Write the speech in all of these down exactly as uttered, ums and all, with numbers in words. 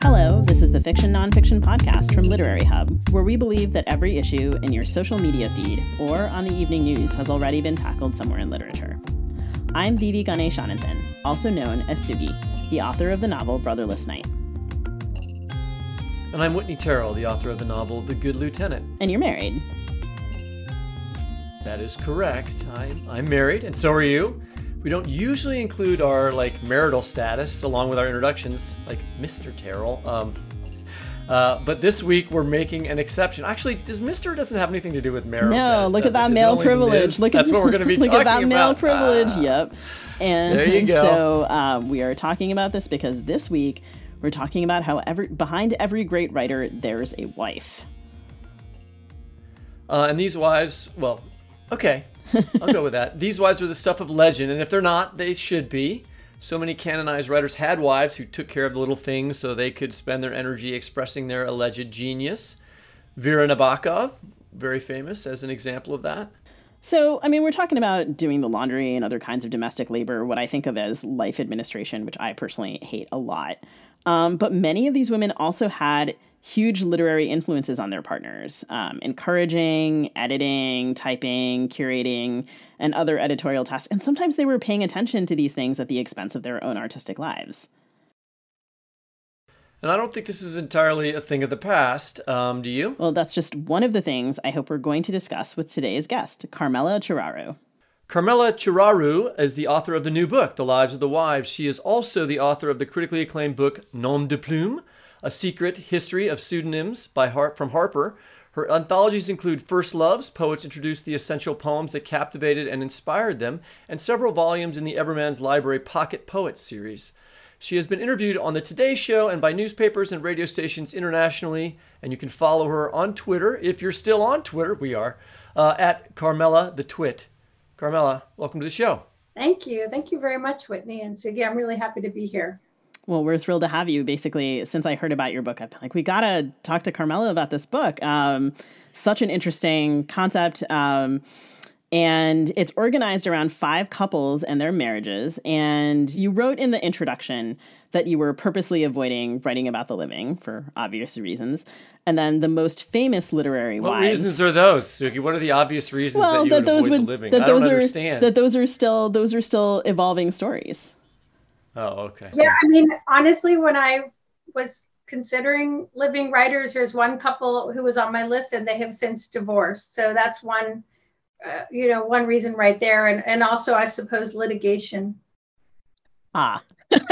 Hello, this is the Fiction Nonfiction Podcast from Literary Hub, where we believe that every issue in your social media feed or on the evening news has already been tackled somewhere in literature. I'm Vivi Ganeshananthan, also known as Sugi, the author of the novel Brotherless Night. And I'm Whitney Terrell, the author of the novel The Good Lieutenant. And you're married. That is correct. I, I'm married, and so are you. We don't usually include our like marital status along with our introductions, like Mister Terrell. Um, uh, but this week we're making an exception. Actually, does Mister doesn't have anything to do with marital no, status? look at that male privilege. Look That's at, what we're going to be look talking about. Look at that male privilege. Ah, yep. And there you go. So um, we are talking about this because this week we're talking about how every, behind every great writer there's a wife. Uh, and these wives, well, okay. I'll go with that. These wives are the stuff of legend, and if they're not, they should be. So many canonized writers had wives who took care of the little things so they could spend their energy expressing their alleged genius. Vera Nabokov, very famous as an example of that. So, I mean, we're talking about doing the laundry and other kinds of domestic labor, what I think of as life administration, which I personally hate a lot. Um, but many of these women also had huge literary influences on their partners, um, encouraging, editing, typing, curating, and other editorial tasks. And sometimes they were paying attention to these things at the expense of their own artistic lives. And I don't think this is entirely a thing of the past. Um, do you? Well, that's just one of the things I hope we're going to discuss with today's guest, Carmela Chiraru. Carmela Chiraru is the author of the new book, The Lives of the Wives. She is also the author of the critically acclaimed book, Nom de Plume, A Secret History of Pseudonyms by Har- from Harper. Her anthologies include First Loves, poets introduced the essential poems that captivated and inspired them, and several volumes in the Everman's Library Pocket Poets series. She has been interviewed on The Today Show and by newspapers and radio stations internationally, and you can follow her on Twitter, if you're still on Twitter, we are, uh, at Carmela the Twit. Carmela, welcome to the show. Thank you. Thank you very much, Whitney and Sugi. I'm really happy to be here. Well, we're thrilled to have you. Basically, since I heard about your book, I've been like, we got to talk to Carmela about this book. Um, such an interesting concept. Um, and it's organized around five couples and their marriages. And you wrote in the introduction that you were purposely avoiding writing about the living for obvious reasons. And then the most famous literary what wives. What reasons are those, Sugi? What are the obvious reasons well, that you that would those avoid would, the living? That I those don't are, understand. That those are still those are still evolving stories. Oh, okay. Yeah, I mean, honestly, when I was considering living writers, there's one couple who was on my list and they have since divorced. So that's one, uh, you know, one reason right there. And, and also, I suppose, litigation. Ah,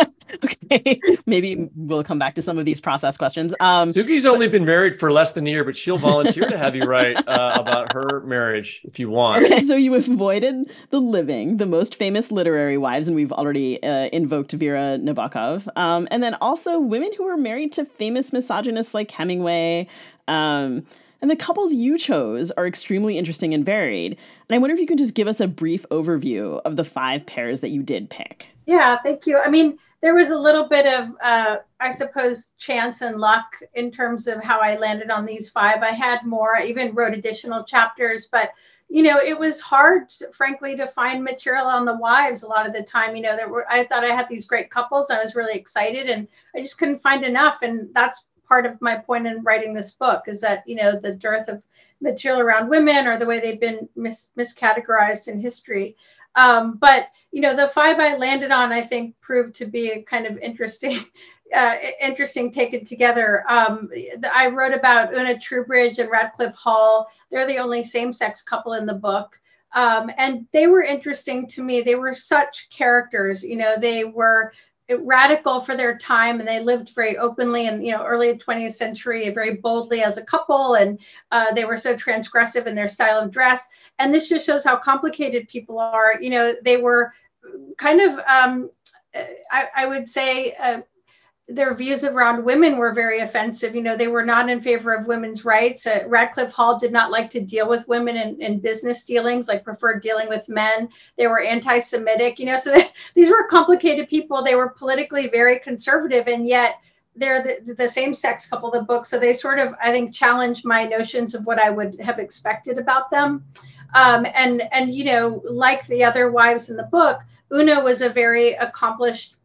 okay. Maybe we'll come back to some of these process questions. Um, Sugi's only been married for less than a year, but she'll volunteer to have you write uh, about her marriage if you want. Okay, so you avoided the living, the most famous literary wives, and we've already uh, invoked Vera Nabokov, um, and then also women who were married to famous misogynists like Hemingway. Um, and the couples you chose are extremely interesting and varied. And I wonder if you can just give us a brief overview of the five pairs that you did pick. Yeah, thank you. I mean, there was a little bit of, uh, I suppose, chance and luck in terms of how I landed on these five. I had more, I even wrote additional chapters, but, you know, it was hard, frankly, to find material on the wives a lot of the time. You know, there were, I thought I had these great couples. I was really excited and I just couldn't find enough. And that's part of my point in writing this book is that, you know, the dearth of material around women or the way they've been mis- miscategorized in history. Um, but, you know, the five I landed on, I think, proved to be a kind of interesting, uh, interesting taken together. Um, I wrote about Una Troubridge and Radcliffe Hall. They're the only same-sex couple in the book. Um, and they were interesting to me. They were such characters. You know, they were radical for their time and they lived very openly in, you know, early twentieth century, very boldly as a couple. And uh, they were so transgressive in their style of dress. And this just shows how complicated people are. You know, they were kind of, um, I, I would say, uh, their views around women were very offensive. You know, they were not in favor of women's rights. Uh, Radcliffe Hall did not like to deal with women in, in business dealings, like preferred dealing with men. They were anti-Semitic, you know, so they, these were complicated people. They were politically very conservative, and yet they're the, the same sex couple, the book. So they sort of, I think, challenged my notions of what I would have expected about them. Um, and, and, you know, like the other wives in the book, Una was a very accomplished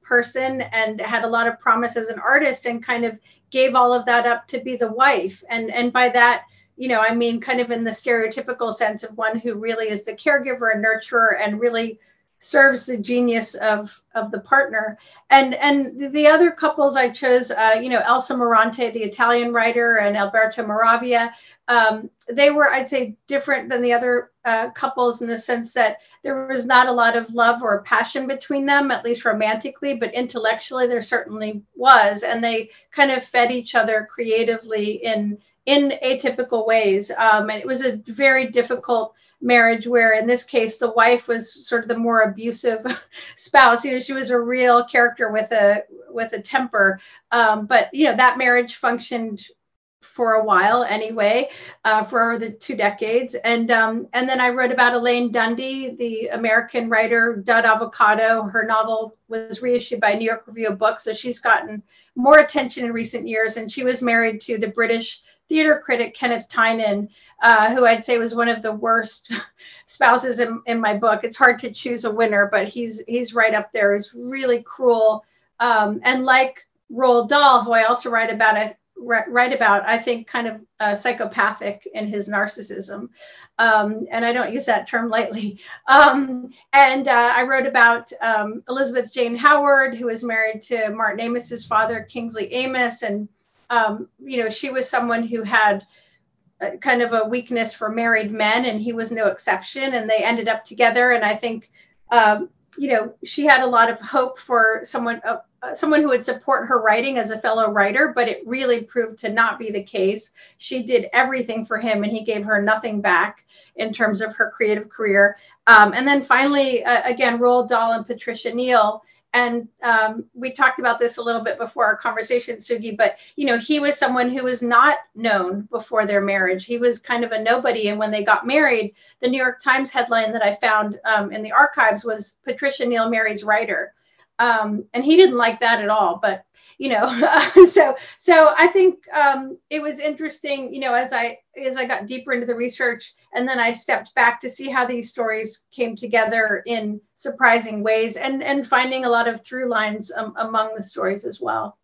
person and had a lot of promise as an artist, and kind of gave all of that up to be the wife. And and by that, you know, I mean kind of in the stereotypical sense of one who really is the caregiver and nurturer and really serves the genius of of the partner. And and the other couples I chose, uh, you know, Elsa Morante, the Italian writer, and Alberto Moravia. Um, they were, I'd say, different than the other uh, couples in the sense that there was not a lot of love or passion between them, at least romantically, but intellectually there certainly was. And they kind of fed each other creatively in in atypical ways. Um, and it was a very difficult marriage where in this case, the wife was sort of the more abusive spouse. You know, she was a real character with a with a temper. Um, but, you know, that marriage functioned for a while anyway, uh, for the two decades. And um, and then I wrote about Elaine Dundee, the American writer, Dud Avocado. Her novel was reissued by New York Review of Books. So she's gotten more attention in recent years. And she was married to the British theater critic Kenneth Tynan, uh, who I'd say was one of the worst spouses in, in my book. It's hard to choose a winner, but he's he's right up there. He's really cruel. Um, and like Roald Dahl, who I also write about, I write about, I think, kind of uh, psychopathic in his narcissism. Um, and I don't use that term lightly. Um, and uh, I wrote about um, Elizabeth Jane Howard, who is married to Martin Amos's father, Kingsley Amos. And Um, you know, she was someone who had a, kind of a weakness for married men, and he was no exception. And they ended up together. And I think, um, you know, she had a lot of hope for someone, uh, someone who would support her writing as a fellow writer, but it really proved to not be the case. She did everything for him, and he gave her nothing back in terms of her creative career. Um, and then finally, uh, again, Roald Dahl and Patricia Neal. And um, we talked about this a little bit before our conversation, Sugi, but, you know, he was someone who was not known before their marriage. He was kind of a nobody. And when they got married, the New York Times headline that I found um, in the archives was Patricia Neal marries writer. Um, and he didn't like that at all. But, you know, so so I think um, it was interesting, you know, as I as I got deeper into the research, and then I stepped back to see how these stories came together in surprising ways, and and finding a lot of through lines um, among the stories as well.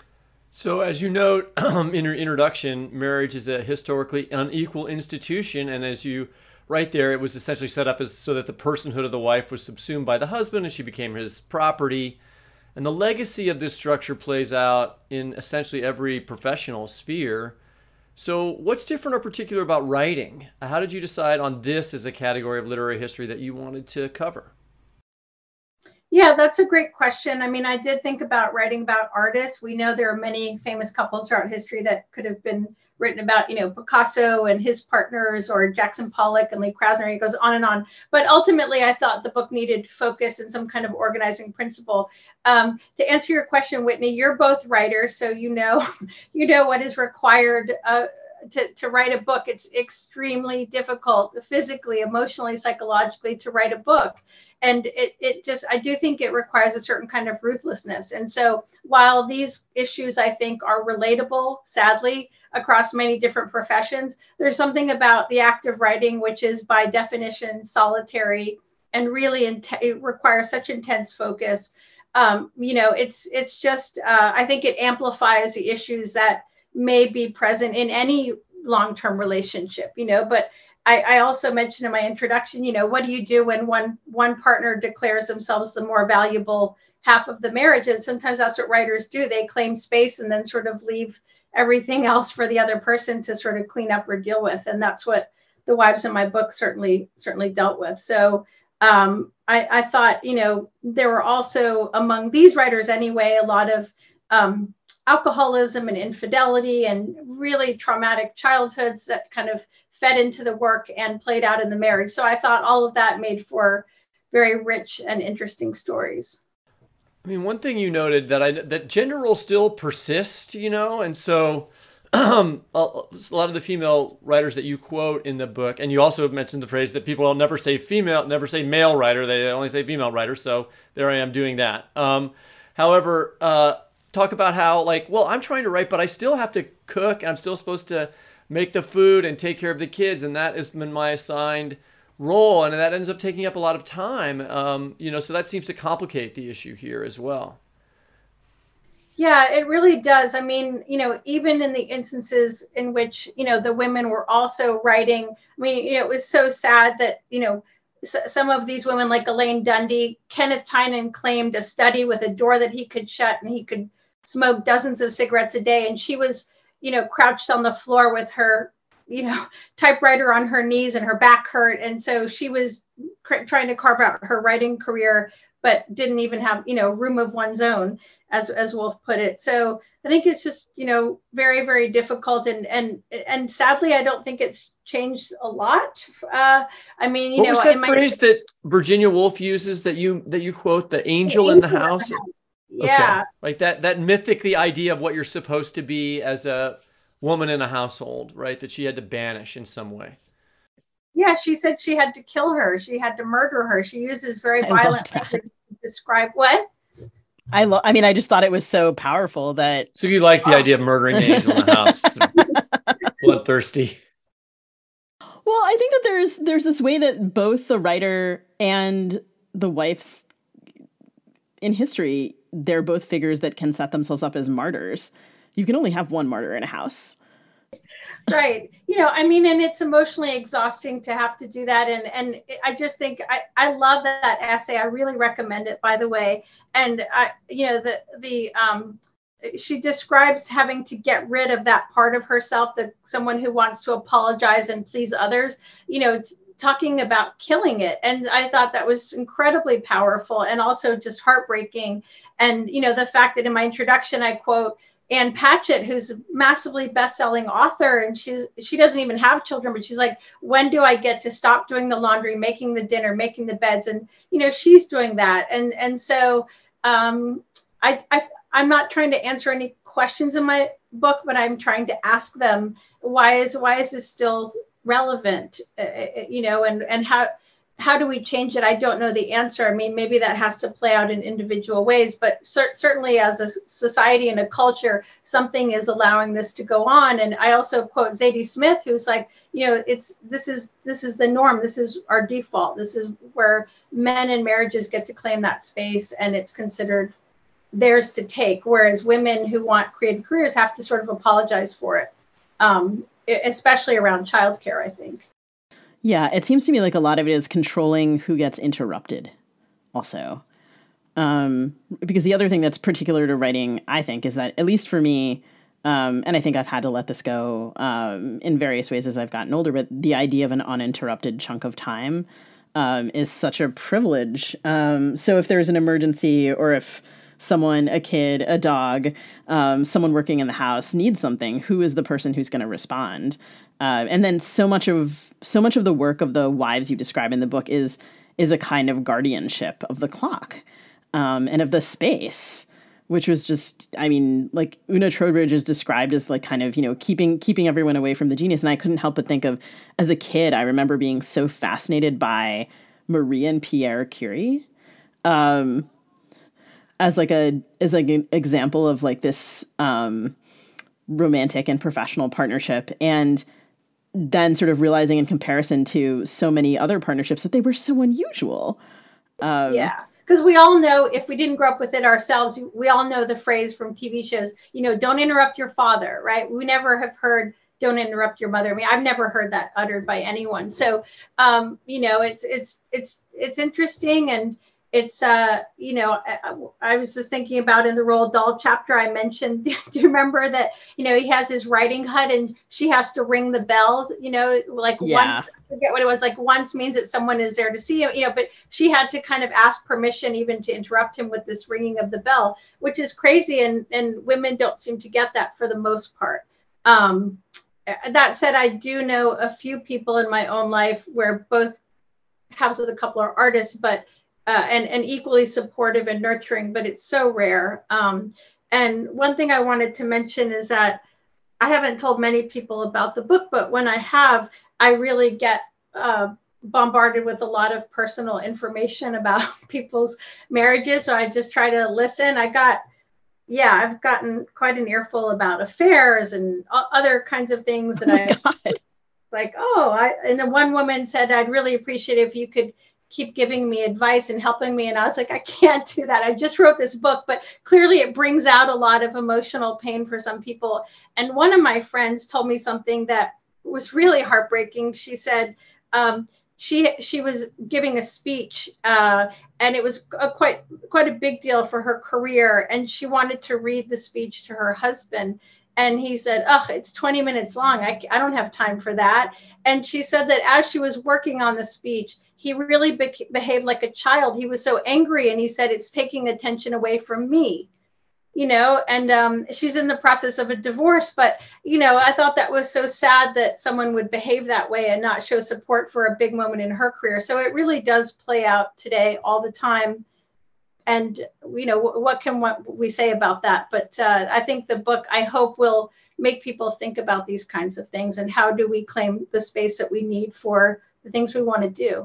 So as you note in your introduction, marriage is a historically unequal institution. And as you write there, it was essentially set up as so that the personhood of the wife was subsumed by the husband and she became his property. And the legacy of this structure plays out in essentially every professional sphere. So what's different or particular about writing? How did you decide on this as a category of literary history that you wanted to cover? Yeah, that's a great question. I mean, I did think about writing about artists. We know there are many famous couples throughout history that could have been written about, you know, Picasso and his partners, or Jackson Pollock and Lee Krasner. It goes on and on. But ultimately, I thought the book needed focus and some kind of organizing principle. Um, to answer your question, Whitney, you're both writers, so you know, you know what is required uh, to, to write a book. It's extremely difficult physically, emotionally, psychologically to write a book. And it, it just, I do think it requires a certain kind of ruthlessness. And so while these issues, I think, are relatable, sadly, across many different professions, there's something about the act of writing, which is by definition solitary and really int- it requires such intense focus. Um, you know, it's, it's just, uh, I think it amplifies the issues that may be present in any long-term relationship, you know, but I, I also mentioned in my introduction, you know, what do you do when one one partner declares themselves the more valuable half of the marriage? And sometimes that's what writers do. They claim space and then sort of leave everything else for the other person to sort of clean up or deal with. And that's what the wives in my book certainly certainly dealt with. So um, I, I thought, you know, there were also among these writers anyway, a lot of um, alcoholism and infidelity and really traumatic childhoods that kind of fed into the work and played out in the marriage. So I thought all of that made for very rich and interesting stories. I mean, one thing you noted that I that gender roles still persist, you know, and so um, a, a lot of the female writers that you quote in the book, and you also mentioned the phrase that people never say female, never say male writer, they only say female writer. So there I am doing that. Um, however, uh, talk about how, like, well, I'm trying to write, but I still have to cook, and I'm still supposed to make the food and take care of the kids, and that has been my assigned role, and that ends up taking up a lot of time. Um, you know, so that seems to complicate the issue here as well. Yeah, it really does. I mean, you know, even in the instances in which, you know, the women were also writing, I mean, you know, it was so sad that, you know, s- some of these women like Elaine Dundee, Kenneth Tynan claimed a study with a door that he could shut and he could smoke dozens of cigarettes a day. And she was, you know, crouched on the floor with her, you know, typewriter on her knees and her back hurt. And so she was cr- trying to carve out her writing career, but didn't even have, you know, room of one's own, as as Woolf put it. So I think it's just, you know, very, very difficult. And and and sadly, I don't think it's changed a lot. Uh, I mean, you What know, was that in my phrase that Virginia Woolf uses that you that you quote, the angel in the angel in house? the house. Okay. Yeah. Like that that mythic, the idea of what you're supposed to be as a woman in a household, right? That she had to banish in some way. Yeah, she said she had to kill her. She had to murder her. She uses very I violent loved that. language to describe what? I lo- I mean, I just thought it was so powerful that So you like the Oh. idea of murdering the angel in the house? Sort of bloodthirsty. well, I think that there's there's this way that both the writer and the wife's in history, they're both figures that can set themselves up as martyrs. You can only have one martyr in a house. Right. You know, I mean, and it's emotionally exhausting to have to do that. And and I just think I, I love that, that essay. I really recommend it, by the way. And I, you know, the the um she describes having to get rid of that part of herself, that someone who wants to apologize and please others, you know, t- talking about killing it. And I thought that was incredibly powerful and also just heartbreaking. And, you know, the fact that in my introduction, I quote Ann Patchett, who's a massively best-selling author, and she's she doesn't even have children, but she's like, when do I get to stop doing the laundry, making the dinner, making the beds? And, you know, she's doing that. And, and so um, I, I I'm not trying to answer any questions in my book, but I'm trying to ask them, why is why is this still relevant? Uh, you know, and and how how do we change it? I don't know the answer. I mean, maybe that has to play out in individual ways, but cer- certainly as a society and a culture, something is allowing this to go on. And I also quote Zadie Smith, who's like, you know, it's this is this is the norm. This is our default. This is where men in marriages get to claim that space, and it's considered theirs to take, whereas women who want creative careers have to sort of apologize for it, um, especially around childcare, I think. Yeah, it seems to me like a lot of it is controlling who gets interrupted also. Um, because the other thing that's particular to writing, I think, is that, at least for me, um, and I think I've had to let this go um, in various ways as I've gotten older, but the idea of an uninterrupted chunk of time um, is such a privilege. Um, so if there's an emergency, or if someone, a kid, a dog, um, someone working in the house needs something, who is the person who's going to respond? Uh, and then so much of so much of the work of the wives you describe in the book is is a kind of guardianship of the clock um, and of the space, which was just, I mean, like Una Trowbridge is described as like kind of, you know, keeping keeping everyone away from the genius. And I couldn't help but think of, as a kid, I remember being so fascinated by Marie and Pierre Curie. Um, as like a as like an example of like this um, romantic and professional partnership, and then sort of realizing in comparison to so many other partnerships that they were so unusual. Um, yeah, because we all know, if we didn't grow up with it ourselves, we all know the phrase from T V shows, you know, don't interrupt your father, right? We never have heard, don't interrupt your mother. I mean, I've never heard that uttered by anyone. So, um, you know, it's it's it's it's interesting. And it's, uh, you know, I, I was just thinking about in the Roald Dahl chapter I mentioned, do you remember that, you know, he has his writing hut and she has to ring the bell, you know, like Yeah. once, I forget what it was, like once means that someone is there to see him, you know, but she had to kind of ask permission even to interrupt him with this ringing of the bell, which is crazy. And, and women don't seem to get that for the most part. Um, that said, I do know a few people in my own life where both halves of the couple are artists, but Uh, and, and equally supportive and nurturing, but it's so rare. Um, and one thing I wanted to mention is that I haven't told many people about the book, but when I have, I really get uh, bombarded with a lot of personal information about people's marriages. So I just try to listen. I got, yeah, I've gotten quite an earful about affairs and other kinds of things that oh my I God. like, oh, I, and then one woman said, I'd really appreciate if you could keep giving me advice and helping me. And I was like, I can't do that. I just wrote this book, but clearly it brings out a lot of emotional pain for some people. And one of my friends told me something that was really heartbreaking. She said, um, she she was giving a speech, uh, and it was a quite quite a big deal for her career. And she wanted to read the speech to her husband. And he said, "Ugh, it's twenty minutes long. I, I don't have time for that." And she said that as she was working on the speech, he really be- behaved like a child. He was so angry. And he said, "It's taking attention away from me." You know, and um, she's in the process of a divorce. But, you know, I thought that was so sad that someone would behave that way and not show support for a big moment in her career. So it really does play out today all the time. And, you know, what can what we say about that? But uh, I think the book, I hope, will make people think about these kinds of things and how do we claim the space that we need for the things we want to do.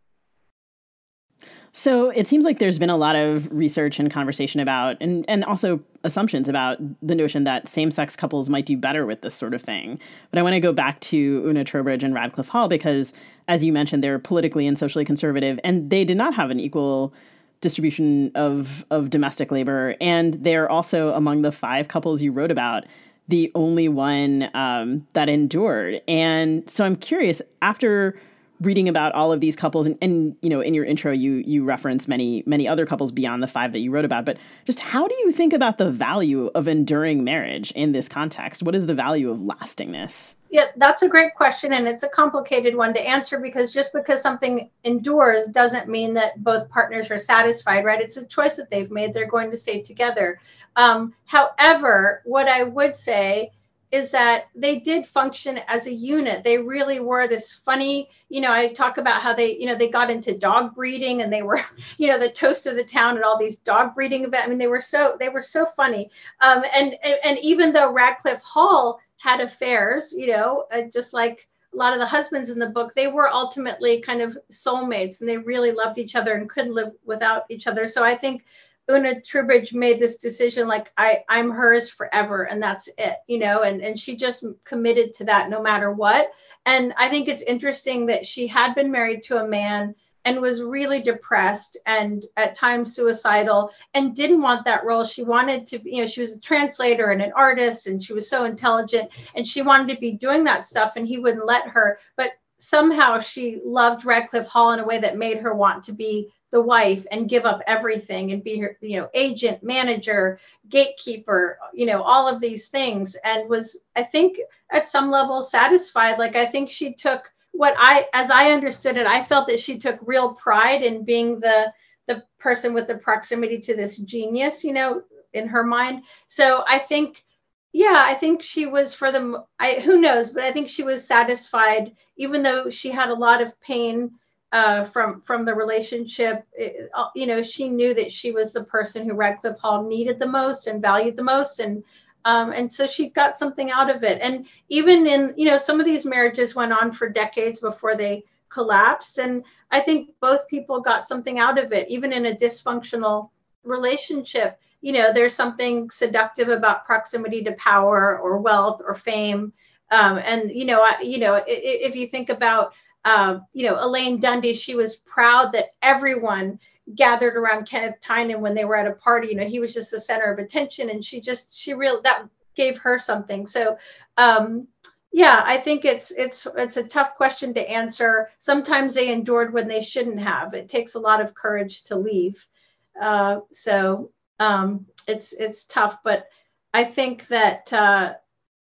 So it seems like there's been a lot of research and conversation about, and, and also assumptions about the notion that same-sex couples might do better with this sort of thing. But I want to go back to Una Trowbridge and Radcliffe Hall because, as you mentioned, they're politically and socially conservative, and they did not have an equal distribution of, of domestic labor. And they're also, among the five couples you wrote about, the only one um, that endured. And so I'm curious, after reading about all of these couples, and, and you know, in your intro, you you reference many, many other couples beyond the five that you wrote about, but just how do you think about the value of enduring marriage in this context? What is the value of lastingness? Yeah, that's a great question. And it's a complicated one to answer because just because something endures doesn't mean that both partners are satisfied, right? It's a choice that they've made. They're going to stay together. Um, however, what I would say is that they did function as a unit. They really were this funny, you know, I talk about how they, you know, they got into dog breeding and they were, you know, the toast of the town at all these dog breeding events. I mean, they were so, they were so funny. Um, and, and even though Radcliffe Hall had affairs, you know, uh, just like a lot of the husbands in the book, they were ultimately kind of soulmates and they really loved each other and couldn't live without each other. So I think Una Trowbridge made this decision, like, I, I'm hers forever, and that's it, you know, and, and she just committed to that no matter what. And I think it's interesting that she had been married to a man and was really depressed and at times suicidal and didn't want that role. She wanted to, you know, she was a translator and an artist and she was so intelligent and she wanted to be doing that stuff and he wouldn't let her. But somehow she loved Radcliffe Hall in a way that made her want to be the wife and give up everything and be her, you know, agent, manager, gatekeeper, you know, all of these things, and was, I think, at some level satisfied. Like, I think she took what I, as I understood it, I felt that she took real pride in being the the person with the proximity to this genius, you know, in her mind. So I think, yeah, I think she was for the, I, who knows, but I think she was satisfied, even though she had a lot of pain Uh, from from the relationship. It, you know, she knew that she was the person who Radcliffe Hall needed the most and valued the most, and um, and so she got something out of it. And even in, you know, some of these marriages went on for decades before they collapsed, and I think both people got something out of it. Even in a dysfunctional relationship, you know, there's something seductive about proximity to power or wealth or fame. Um, and you know, I, you know, if, if you think about Uh, you know, Elaine Dundee, she was proud that everyone gathered around Kenneth Tynan when they were at a party. You know, he was just the center of attention, and she just, she real that gave her something. So, um, yeah, I think it's it's it's a tough question to answer. Sometimes they endured when they shouldn't have. It takes a lot of courage to leave. Uh, so um, it's it's tough, but I think that. Uh,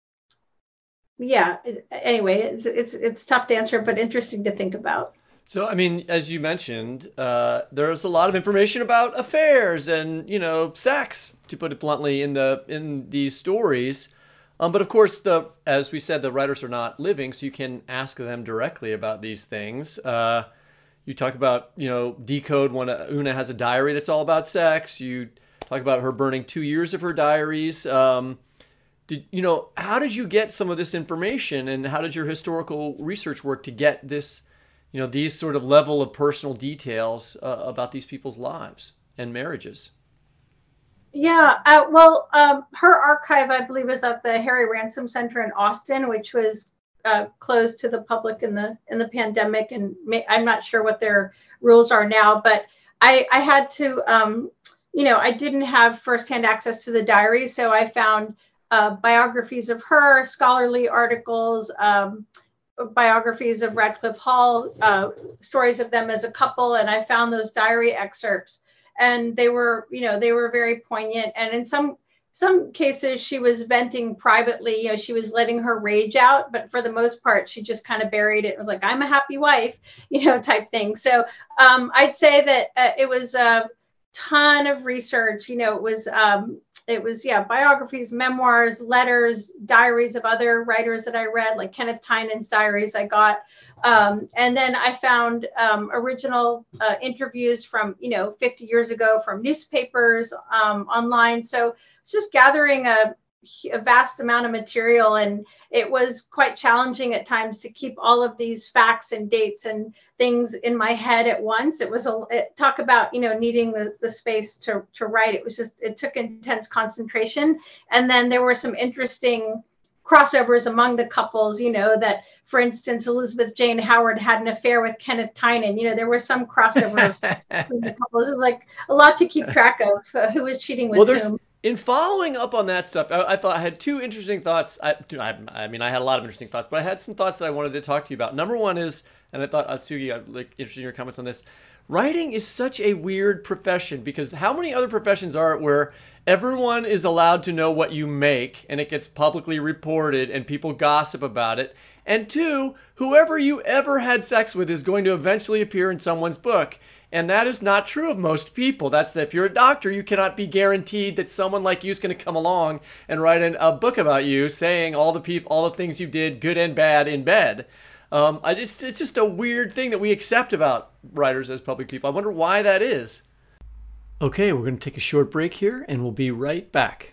Yeah. Anyway, it's it's it's tough to answer, but interesting to think about. So, I mean, as you mentioned, uh, there's a lot of information about affairs and, you know, sex, to put it bluntly, in the in these stories. Um, but of course, the as we said, the writers are not living, so you can ask them directly about these things. Uh, you talk about, you know, Decode when Una has a diary that's all about sex. You talk about her burning two years of her diaries. Um, Did, you know, how did you get some of this information, and how did your historical research work to get this, you know, these sort of level of personal details uh, about these people's lives and marriages? Yeah, uh, well, um, her archive, I believe, is at the Harry Ransom Center in Austin, which was uh, closed to the public in the in the pandemic, and may, I'm not sure what their rules are now, but I, I had to, um, you know, I didn't have firsthand access to the diary, so I found uh, biographies of her, scholarly articles, um, biographies of Radcliffe Hall, uh, stories of them as a couple, and I found those diary excerpts, and they were, you know, they were very poignant, and in some some cases she was venting privately, you know, she was letting her rage out, but for the most part she just kind of buried it. It was like, I'm a happy wife, you know, type thing. So um, I'd say that uh, it was a ton of research, you know, it was um, it was yeah biographies, memoirs, letters, diaries of other writers that I read, like Kenneth Tynan's diaries I got, um, and then I found um, original uh, interviews from, you know, fifty years ago from newspapers, um, online. So just gathering a, a vast amount of material, and it was quite challenging at times to keep all of these facts and dates and things in my head at once. It was a it, talk about, you know, needing the, the space to, to write. It was just, it took intense concentration. And then there were some interesting crossovers among the couples, you know, that, for instance, Elizabeth Jane Howard had an affair with Kenneth Tynan. You know, there was some crossover between the couples. It was like a lot to keep track of, uh, who was cheating with well, there's, whom. In following up on that stuff, I, I thought I had two interesting thoughts. I, I, I mean, I had a lot of interesting thoughts, but I had some thoughts that I wanted to talk to you about. Number one is, and I thought, Atsugi, I'd like interested in your comments on this. Writing is such a weird profession, because how many other professions are it where everyone is allowed to know what you make and it gets publicly reported and people gossip about it? And two, whoever you ever had sex with is going to eventually appear in someone's book. And that is not true of most people. That's if you're a doctor, you cannot be guaranteed that someone like you is going to come along and write an, a book about you, saying all the people, all the things you did, good and bad, in bed. Um, I just, it's just a weird thing that we accept about writers as public people. I wonder why that is. Okay, we're going to take a short break here, and we'll be right back.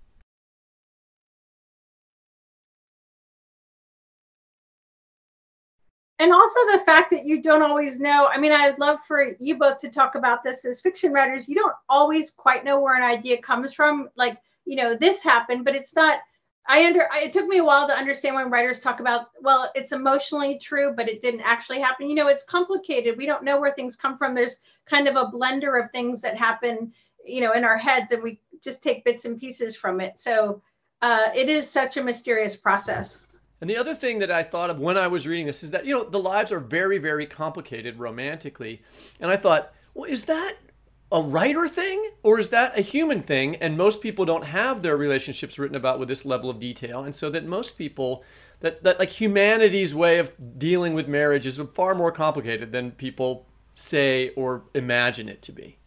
And also the fact that you don't always know. I mean, I'd love for you both to talk about this as fiction writers. You don't always quite know where an idea comes from. Like, you know, this happened, but it's not, I under, it took me a while to understand when writers talk about, well, it's emotionally true, but it didn't actually happen. You know, it's complicated. We don't know where things come from. There's kind of a blender of things that happen, you know, in our heads, and we just take bits and pieces from it. So uh, it is such a mysterious process. And the other thing that I thought of when I was reading this is that, you know, the lives are very, very complicated romantically. And I thought, well, is that a writer thing or is that a human thing? And most people don't have their relationships written about with this level of detail. And so that most people, that, that like humanity's way of dealing with marriage is far more complicated than people say or imagine it to be.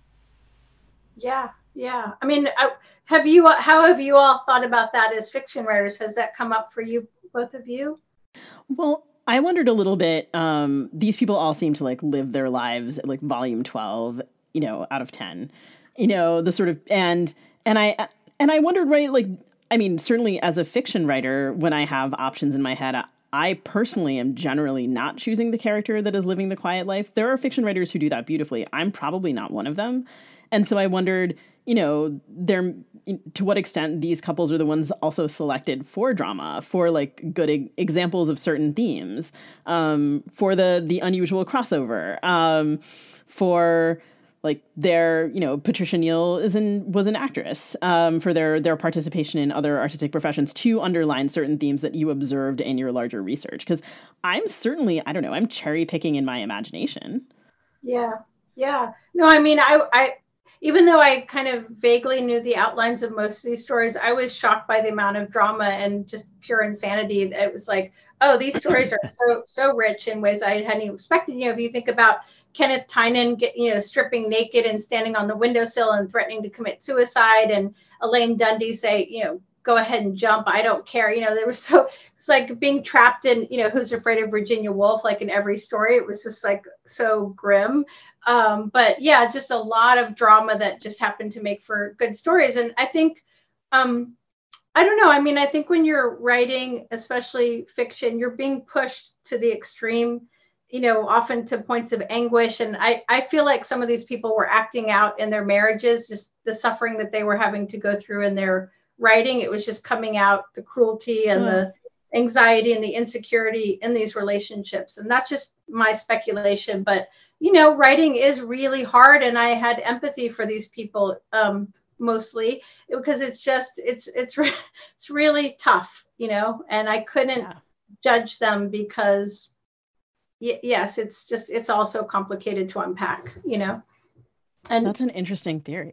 Yeah, yeah. I mean, have you, how have you all thought about that as fiction writers? Has that come up for you, both of you? Well, I wondered a little bit. Um, these people all seem to like live their lives at like volume twelve, you know, out of ten, you know, the sort of, and, and I, and I wondered, right, like, I mean, certainly as a fiction writer, when I have options in my head, I, I personally am generally not choosing the character that is living the quiet life. There are fiction writers who do that beautifully. I'm probably not one of them. And so I wondered, you know, there, to what extent these couples are the ones also selected for drama, for like good e- examples of certain themes, um, for the the unusual crossover, um, for like their, you know, Patricia Neal is an, was an actress, um, for their their participation in other artistic professions to underline certain themes that you observed in your larger research. Because I'm certainly, I don't know, I'm cherry picking in my imagination. Yeah, yeah. No, I mean, I, I, even though I kind of vaguely knew the outlines of most of these stories, I was shocked by the amount of drama and just pure insanity. It was like, oh, these stories are so, so rich in ways I hadn't expected. You know, if you think about Kenneth Tynan, get, you know, stripping naked and standing on the windowsill and threatening to commit suicide, and Elaine Dundee say, you know, go ahead and jump, I don't care. You know, they were so, it's like being trapped in, you know, Who's Afraid of Virginia Woolf, like in every story. It was just like so grim. Um, but yeah, just a lot of drama that just happened to make for good stories. And I think, um, I don't know. I mean, I think when you're writing, especially fiction, you're being pushed to the extreme, you know, often to points of anguish. And I, I feel like some of these people were acting out in their marriages, just the suffering that they were having to go through in their writing. It was just coming out, the cruelty and mm. the anxiety and the insecurity in these relationships. And that's just my speculation. But, you know, writing is really hard. And I had empathy for these people um, mostly because it's just, it's, it's, it's really tough, you know, and I couldn't yeah. judge them because y- yes, it's just, it's also complicated to unpack, you know. And that's an interesting theory.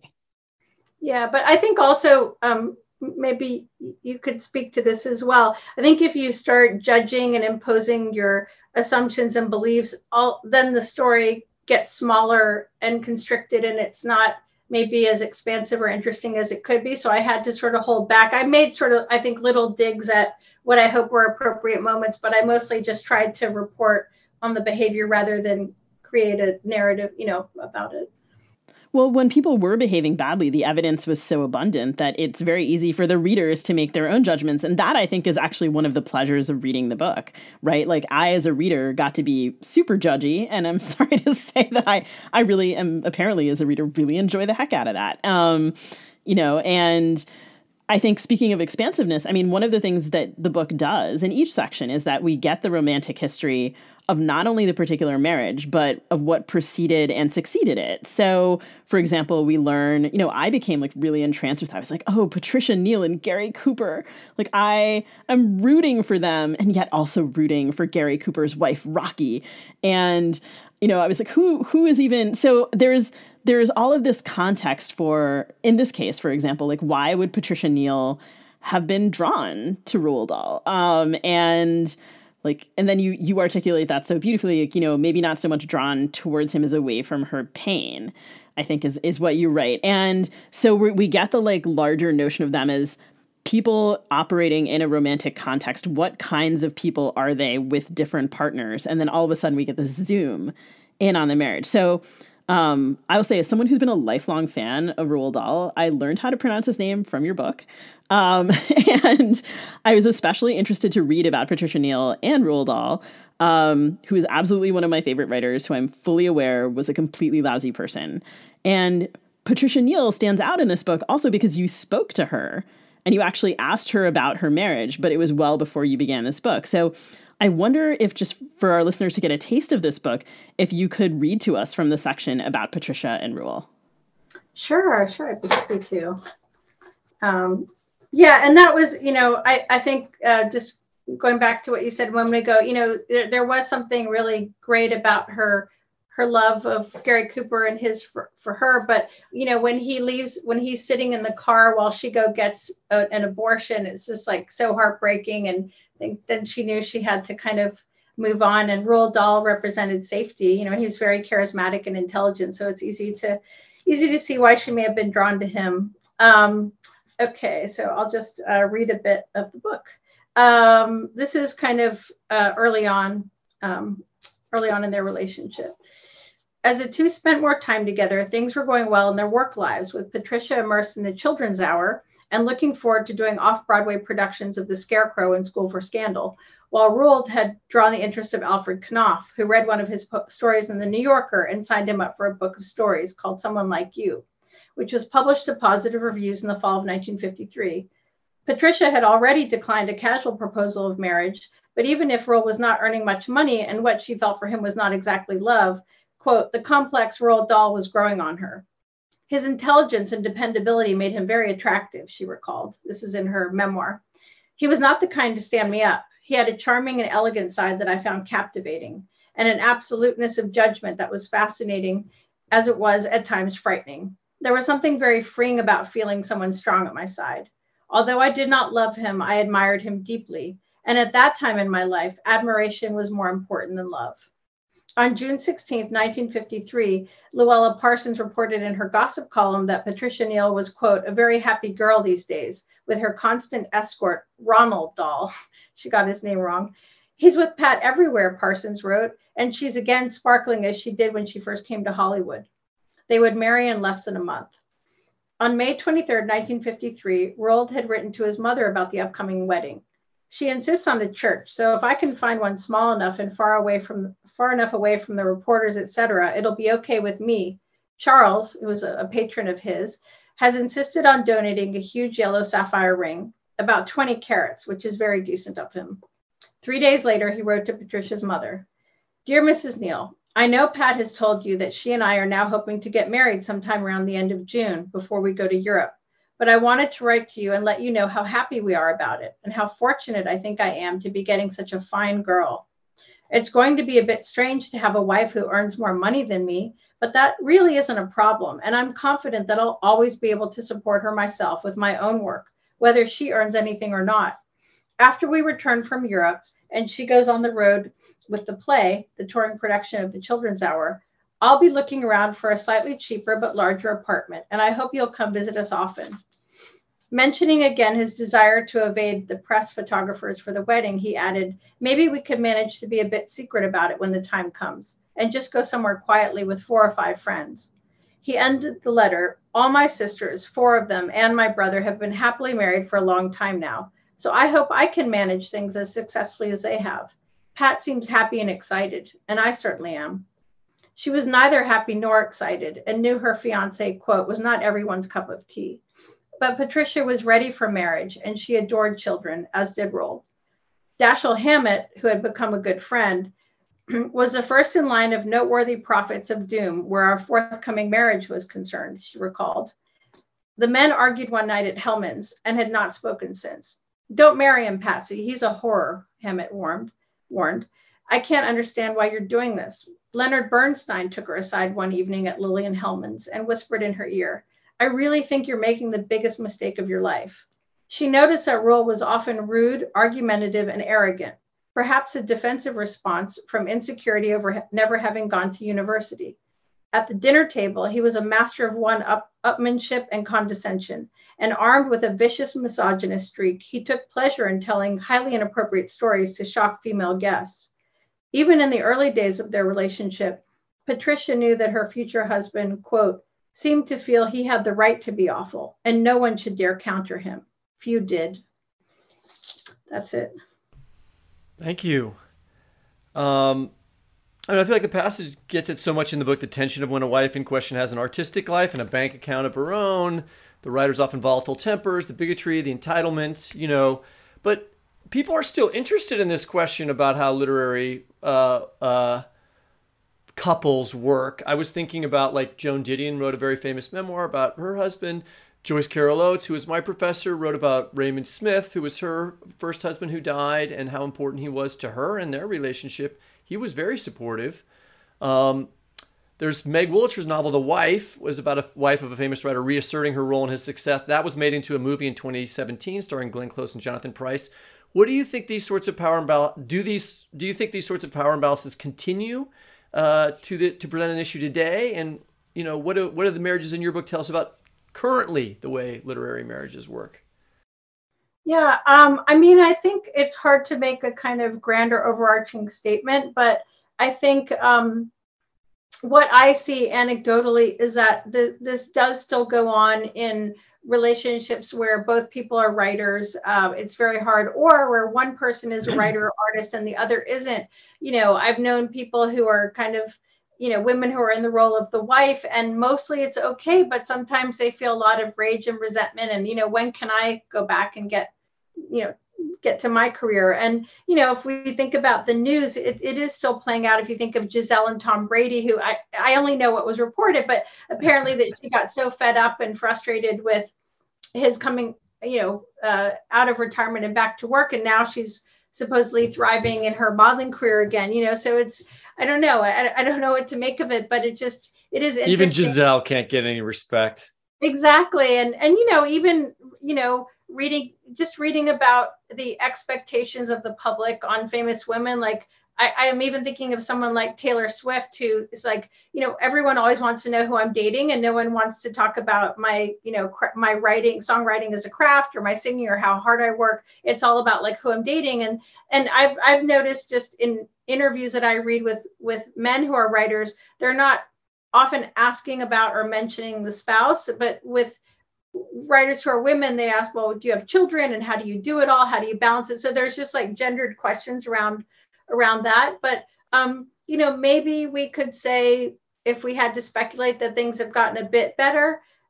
Yeah, but I think also um, maybe you could speak to this as well. I think if you start judging and imposing your assumptions and beliefs, all then the story gets smaller and constricted, and it's not maybe as expansive or interesting as it could be. So I had to sort of hold back. I made sort of, I think, little digs at what I hope were appropriate moments, but I mostly just tried to report on the behavior rather than create a narrative, you know, about it. Well, when people were behaving badly, the evidence was so abundant that it's very easy for the readers to make their own judgments. And that, I think, is actually one of the pleasures of reading the book, right? Like, I, as a reader, got to be super judgy. And I'm sorry to say that I, I really am, apparently, as a reader, really enjoy the heck out of that. Um, you know, and I think, speaking of expansiveness, I mean, one of the things that the book does in each section is that we get the romantic history of not only the particular marriage, but of what preceded and succeeded it. So, for example, we learn, you know, I became like really entranced with that. I was like, oh, Patricia Neal and Gary Cooper. Like, I am rooting for them and yet also rooting for Gary Cooper's wife, Rocky. And, you know, I was like, who, who is even, so there's, there's all of this context for, in this case, for example, like, why would Patricia Neal have been drawn to Roald Dahl? Um, and Like, and then you you articulate that so beautifully, like, you know, maybe not so much drawn towards him as away from her pain, I think is is what you write. And so we we get the like larger notion of them as people operating in a romantic context. What kinds of people are they with different partners? And then all of a sudden we get this zoom in on the marriage. So um, I will say, as someone who's been a lifelong fan of Roald Dahl, I learned how to pronounce his name from your book. Um, and I was especially interested to read about Patricia Neal and Roald Dahl, um, who is absolutely one of my favorite writers, who I'm fully aware was a completely lousy person. And Patricia Neal stands out in this book also because you spoke to her and you actually asked her about her marriage, but it was well before you began this book. So I wonder if, just for our listeners to get a taste of this book, if you could read to us from the section about Patricia and Roald. Sure, sure, I'd be happy to. Um, yeah, and that was, you know, I, I think uh, just going back to what you said a moment ago, you know, there, there was something really great about her her love of Gary Cooper and his for, for her. But, you know, when he leaves, when he's sitting in the car while she go gets a, an abortion, it's just like so heartbreaking. And I think then she knew she had to kind of move on. And Roald Dahl represented safety. You know, he was very charismatic and intelligent. So it's easy to easy to see why she may have been drawn to him. Um, okay, so I'll just uh, read a bit of the book. Um, this is kind of uh, early on, um, early on in their relationship. As the two spent more time together, things were going well in their work lives, with Patricia immersed in the Children's Hour and looking forward to doing off-Broadway productions of The Scarecrow and School for Scandal, while Roald had drawn the interest of Alfred Knopf, who read one of his po- stories in The New Yorker and signed him up for a book of stories called Someone Like You, which was published to positive reviews in the fall of nineteen fifty-three. Patricia had already declined a casual proposal of marriage, but even if Roald was not earning much money and what she felt for him was not exactly love, quote, the complex Roald Dahl was growing on her. His intelligence and dependability made him very attractive, she recalled. This is in her memoir. He was not the kind to stand me up. He had a charming and elegant side that I found captivating, and an absoluteness of judgment that was fascinating, as it was at times frightening. There was something very freeing about feeling someone strong at my side. Although I did not love him, I admired him deeply. And at that time in my life, admiration was more important than love. On June sixteenth, nineteen fifty-three, Luella Parsons reported in her gossip column that Patricia Neal was, quote, a very happy girl these days with her constant escort, Ronald Dahl. She got his name wrong. He's with Pat everywhere, Parsons wrote, and she's again sparkling as she did when she first came to Hollywood. They would marry in less than a month. On May twenty-third, nineteen fifty-three, Roald had written to his mother about the upcoming wedding. She insists on a church, so if I can find one small enough and far away from far enough away from the reporters, et cetera, it'll be okay with me. Charles, who was a, a patron of his, has insisted on donating a huge yellow sapphire ring. about twenty carats, which is very decent of him. Three days later, he wrote to Patricia's mother. Dear Missus Neal, I know Pat has told you that she and I are now hoping to get married sometime around the end of June before we go to Europe. But I wanted to write to you and let you know how happy we are about it and how fortunate I think I am to be getting such a fine girl. It's going to be a bit strange to have a wife who earns more money than me, but that really isn't a problem. And I'm confident that I'll always be able to support her myself with my own work, whether she earns anything or not. After we return from Europe and she goes on the road with the play, the touring production of the Children's Hour, I'll be looking around for a slightly cheaper but larger apartment, and I hope you'll come visit us often. Mentioning again his desire to evade the press photographers for the wedding, he added, maybe we could manage to be a bit secret about it when the time comes and just go somewhere quietly with four or five friends. He ended the letter, all my sisters, four of them, and my brother have been happily married for a long time now, so I hope I can manage things as successfully as they have. Pat seems happy and excited, and I certainly am. She was neither happy nor excited and knew her fiance, quote, was not everyone's cup of tea. But Patricia was ready for marriage, and she adored children, as did Roald. Dashiell Hammett, who had become a good friend, was the first in line of noteworthy prophets of doom where our forthcoming marriage was concerned, she recalled. The men argued one night at Hellman's and had not spoken since. Don't marry him, Patsy. He's a horror, Hammett warned. warned. I can't understand why you're doing this. Leonard Bernstein took her aside one evening at Lillian Hellman's and whispered in her ear, I really think you're making the biggest mistake of your life. She noticed that Roald was often rude, argumentative, and arrogant, perhaps a defensive response from insecurity over never having gone to university. At the dinner table, he was a master of one up, upmanship and condescension, and armed with a vicious misogynist streak, he took pleasure in telling highly inappropriate stories to shock female guests. Even in the early days of their relationship, Patricia knew that her future husband, quote, seemed to feel he had the right to be awful, and no one should dare counter him. Few did. That's it. Thank you. Um, I mean, I feel like the passage gets it so much in the book, the tension of when a wife in question has an artistic life and a bank account of her own, the writer's often volatile tempers, the bigotry, the entitlement, you know, but people are still interested in this question about how literary uh, uh, couples work. I was thinking about, like, Joan Didion wrote a very famous memoir about her husband. Joyce Carol Oates, who was my professor, wrote about Raymond Smith, who was her first husband who died, and how important he was to her and their relationship. He was very supportive. Um, there's Meg Woliter's novel, The Wife, was about a wife of a famous writer reasserting her role in his success. That was made into a movie in twenty seventeen, starring Glenn Close and Jonathan Pryce. What do you think these sorts of power imbalance do these do you think these sorts of power imbalances continue uh, to the to present an issue today? And you know, what do what do the marriages in your book tell us about currently the way literary marriages work? Yeah, um, I mean, I think it's hard to make a kind of grander overarching statement, but I think um, what I see anecdotally is that the, this does still go on in relationships where both people are writers. Uh, it's very hard, or where one person is a writer or artist and the other isn't. You know, I've known people who are kind of, you know, women who are in the role of the wife, and mostly it's okay, but sometimes they feel a lot of rage and resentment. And, you know, when can I go back and get, you know, get to my career? And, you know, if we think about the news, it, it is still playing out. If you think of Giselle and Tom Brady, who I, I only know what was reported, but apparently that she got so fed up and frustrated with his coming, you know, uh, out of retirement and back to work. And now she's supposedly thriving in her modeling career again, you know, so it's, I don't know. I, I don't know what to make of it, but it just, it is interesting. Even Giselle can't get any respect. Exactly. And, and, you know, even, you know, reading, just reading about the expectations of the public on famous women, like I, I am even thinking of someone like Taylor Swift, who is like, you know, everyone always wants to know who I'm dating, and no one wants to talk about my, you know, cr- my writing, songwriting as a craft, or my singing, or how hard I work. It's all about like who I'm dating. And, and I've, I've noticed just in interviews that I read with, with men who are writers, they're not often asking about or mentioning the spouse, but with writers who are women, they ask, well, do you have children, and how do you do it all? How do you balance it? So there's just like gendered questions around around that. But, um, you know, maybe we could say, if we had to speculate, that things have gotten a bit better.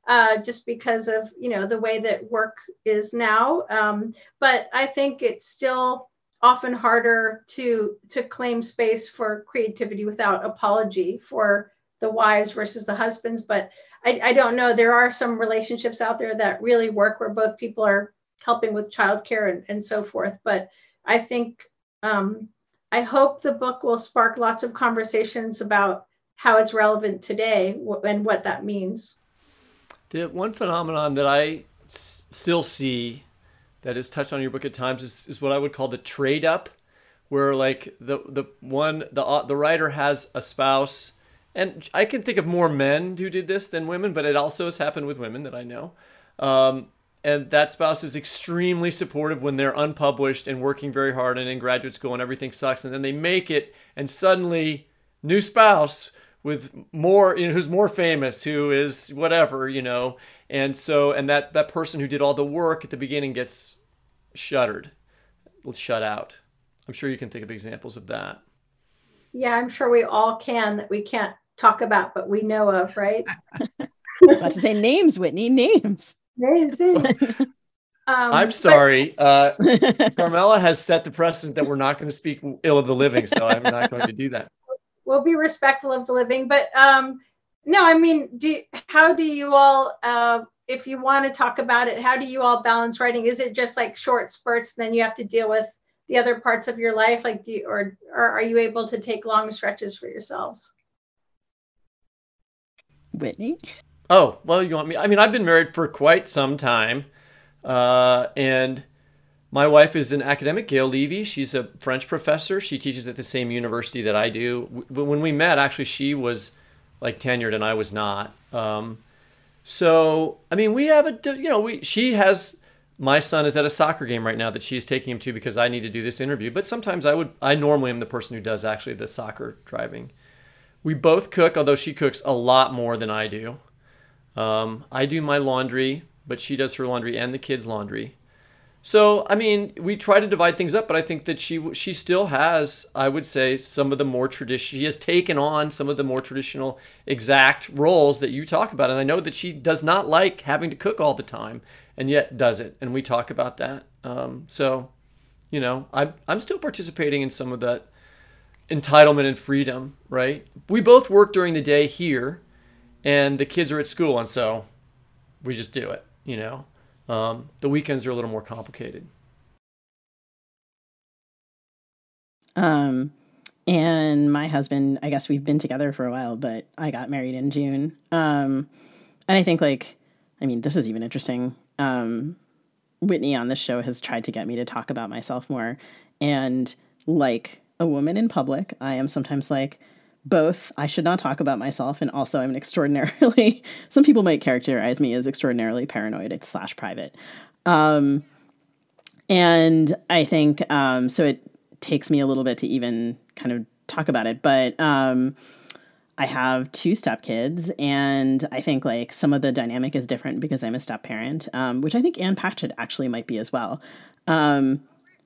uh, just because of, you know, the way that work is now. Um, but I think it's still often harder to to claim space for creativity without apology for the wives versus the husbands. But I, I don't know. There are some relationships out there that really work where both people are helping with childcare and, and so forth. But I think um, I hope the book will spark lots of conversations about how it's relevant today and what that means. The one phenomenon that I s- still see that is touched on in your book at times is, is what I would call the trade up, where like the the one the uh, the writer has a spouse, and I can think of more men who did this than women, but it also has happened with women that I know. Um, and that spouse is extremely supportive when they're unpublished and working very hard and in graduate school and everything sucks, and then they make it, and suddenly new spouse with more, you know, who's more famous, who is whatever, you know, and so and that that person who did all the work at the beginning gets shuttered, shut out. I'm sure you can think of examples of that. Yeah, I'm sure we all can, that we can't talk about, but we know of, right? About to say names, Whitney, names. Names, names. Um, I'm sorry. But... uh, Carmela has set the precedent that we're not going to speak ill of the living, so I'm not going to do that. We'll be respectful of the living, but um, no, I mean, do, how do you all, uh, if you want to talk about it, how do you all balance writing? Is it just like short spurts, then you have to deal with the other parts of your life? Like, do you, or, or are you able to take long stretches for yourselves? Whitney? Oh, well, you want me? I mean, I've been married for quite some time, uh, and my wife is an academic, Gail Levy. She's a French professor. She teaches at the same university that I do. When we met, actually, she was like tenured and I was not. Um, so, I mean, we have a, you know, we, she has, my son is at a soccer game right now that she's taking him to because I need to do this interview. But sometimes I would, I normally am the person who does actually the soccer driving. We both cook, although she cooks a lot more than I do. Um, I do my laundry, but she does her laundry and the kids' laundry. So, I mean, we try to divide things up, but I think that she she still has, I would say, some of the more traditional, she has taken on some of the more traditional exact roles that you talk about. And I know that she does not like having to cook all the time, and yet does it. And we talk about that. Um, so, you know, I, I'm still participating in some of that entitlement and freedom, right? We both work during the day here, and the kids are at school, and so we just do it, you know. Um, the weekends are a little more complicated. Um, and my husband, I guess we've been together for a while, but I got married in June. Um, and I think like, I mean, this is even interesting. Um, Whitney on this show has tried to get me to talk about myself more. And like a woman in public, I am sometimes like, both, I should not talk about myself, and also I'm an extraordinarily, some people might characterize me as extraordinarily paranoid slash private. Um, and I think, um, so it takes me a little bit to even kind of talk about it, but um, I have two stepkids, and I think like some of the dynamic is different because I'm a step parent, um, which I think Anne Patchett actually might be as well. Um,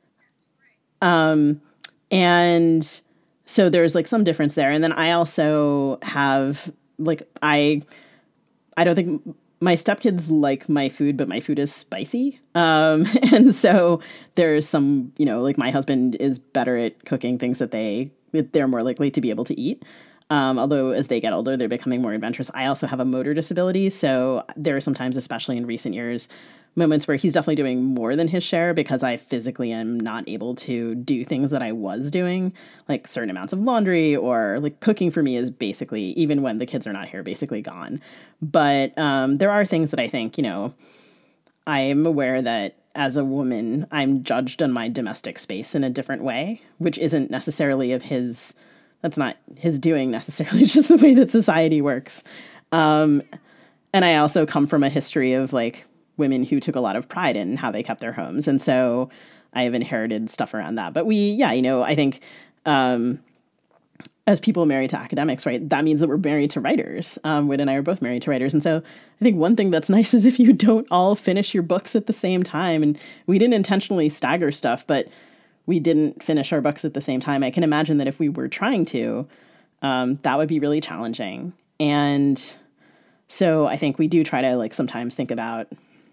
um, and so there's like some difference there. And then I also have like, I, I don't think my stepkids like my food, but my food is spicy. Um, and so there's some, you know, like my husband is better at cooking things that they, that they're more likely to be able to eat. Um, although as they get older, they're becoming more adventurous. I also have a motor disability. So there are sometimes, especially in recent years, moments where he's definitely doing more than his share because I physically am not able to do things that I was doing, like certain amounts of laundry, or like cooking for me is basically, even when the kids are not here, basically gone. But um, there are things that I think, you know, I'm aware that as a woman, I'm judged on my domestic space in a different way, which isn't necessarily of his, that's not his doing necessarily, just the way that society works. Um, and I also come from a history of like, women who took a lot of pride in how they kept their homes. And so I have inherited stuff around that. But we, yeah, you know, I think um, as people married to academics, right, that means that we're married to writers. Um, Whit and I are both married to writers. And so I think one thing that's nice is if you don't all finish your books at the same time. And we didn't intentionally stagger stuff, but we didn't finish our books at the same time. I can imagine that if we were trying to, um, that would be really challenging. And So I think we do try to like sometimes think about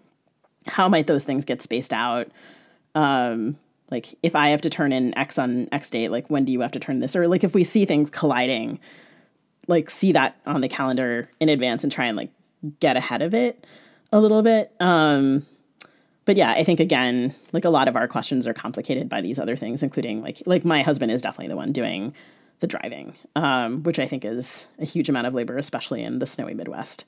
how might those things get spaced out. Um, like if I have to turn in X on X date, like when do you have to turn this? Or like if we see things colliding, like see that on the calendar in advance and try and like get ahead of it a little bit. Um, but yeah, I think again, like a lot of our questions are complicated by these other things, including like, like my husband is definitely the one doing the driving, um, which I think is a huge amount of labor, especially in the snowy Midwest.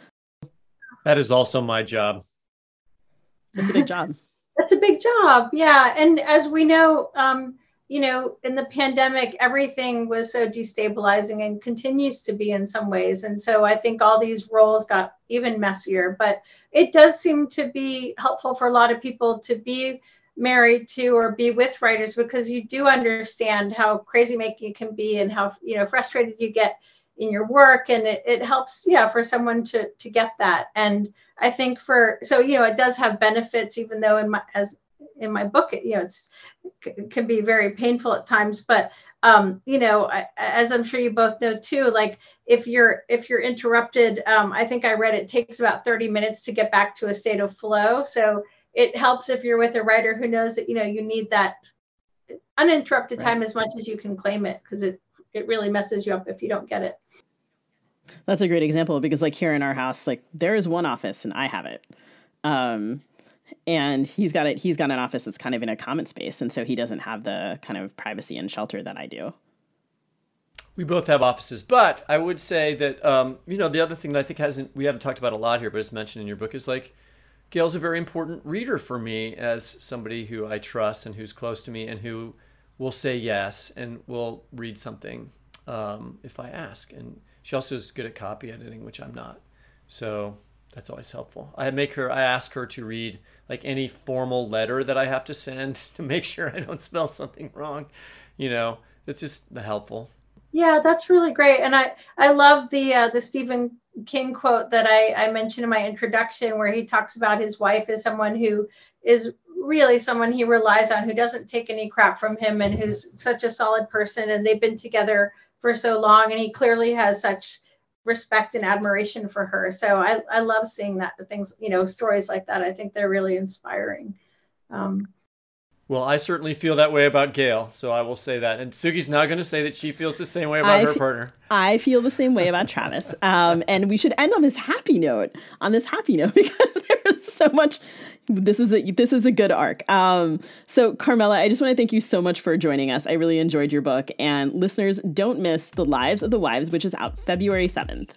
That is also my job. It's a big job. That's a big job. Yeah. And as we know, um, you know, in the pandemic, everything was so destabilizing and continues to be in some ways. And so I think all these roles got even messier, but it does seem to be helpful for a lot of people to be married to or be with writers, because you do understand how crazy making it can be and how, you know, frustrated you get in your work. And it, it helps, yeah, for someone to, to get that. And I think for, so, you know, it does have benefits, even though in my, as in my book, you know, it's, it can be very painful at times, but, um, you know, I, as I'm sure you both know too, like if you're, if you're interrupted, um, I think I read it takes about thirty minutes to get back to a state of flow. So it helps if you're with a writer who knows that, you know, you need that uninterrupted time right. as much as you can claim it, because it, it really messes you up if you don't get it. That's a great example, because like here in our house, like there is one office and I have it. Um, and he's got it. He's got an office that's kind of in a common space. And so he doesn't have the kind of privacy and shelter that I do. We both have offices, but I would say that, um, you know, the other thing that I think hasn't, we haven't talked about a lot here, but it's mentioned in your book is like, Gail's a very important reader for me as somebody who I trust and who's close to me and who will say yes and will read something um, if I ask. And she also is good at copy editing, which I'm not. So that's always helpful. I make her, I ask her to read like any formal letter that I have to send to make sure I don't spell something wrong. You know, it's just helpful. Yeah, that's really great. And I, I love the uh, the Stephen King quote that I, I mentioned in my introduction, where he talks about his wife as someone who is really someone he relies on, who doesn't take any crap from him and who's such a solid person. And they've been together for so long. And he clearly has such respect and admiration for her. So I, I love seeing that, the things, you know, stories like that. I think they're really inspiring. Um, Well, I certainly feel that way about Gail, so I will say that. And Suki's not going to say that she feels the same way about I her f- partner. I feel the same way about Travis. Um, and we should end on this happy note, on this happy note, because there's so much. This is a this is a good arc. Um, so, Carmela, I just want to thank you so much for joining us. I really enjoyed your book. And listeners, don't miss The Lives of the Wives, which is out February seventh.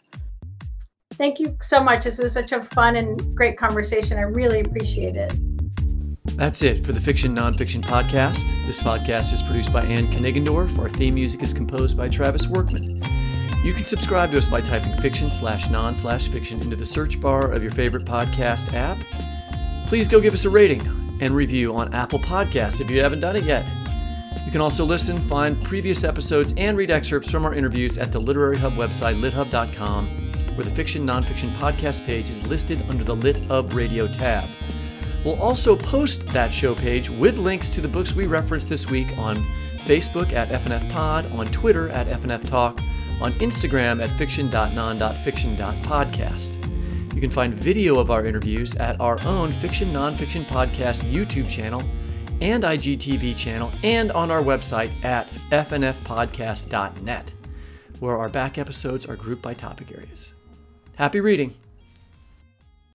Thank you so much. This was such a fun and great conversation. I really appreciate it. That's it for the Fiction Nonfiction Podcast. This podcast is produced by Ann Knigendorf. Our theme music is composed by Travis Workman. You can subscribe to us by typing fiction slash non slash fiction into the search bar of your favorite podcast app. Please go give us a rating and review on Apple Podcasts if you haven't done it yet. You can also listen, find previous episodes, and read excerpts from our interviews at the Literary Hub website, lit hub dot com, where the Fiction Nonfiction Podcast page is listed under the Lit Hub Radio tab. We'll also post that show page with links to the books we referenced this week on Facebook at F N F Pod, on Twitter at F N F Talk, on Instagram at fiction dot non dot fiction dot podcast. You can find video of our interviews at our own Fiction Nonfiction Podcast YouTube channel and I G T V channel, and on our website at f n f podcast dot net, where our back episodes are grouped by topic areas. Happy reading!